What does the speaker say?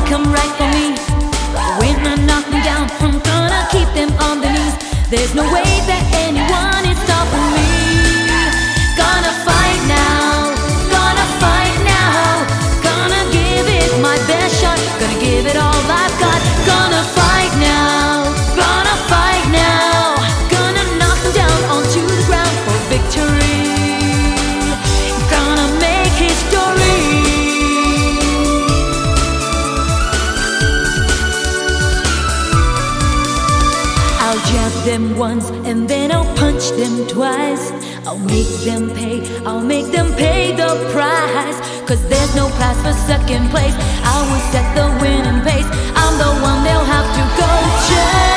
come right for me. When I knock them down, I'm gonna keep them on their knees. There's no way that anyone is stopping me. Gonna fight now, gonna fight now. Gonna give it my best shot, gonna give it all I've got. Gonna fight now, gonna fight now. Gonna knock them down onto the ground for victory. Gonna make history. I'll jab them once and then I'll punch them twice. I'll make them pay the price. 'Cause there's no prize for second place. I will set the winning pace. I'm the one they'll have to go chase.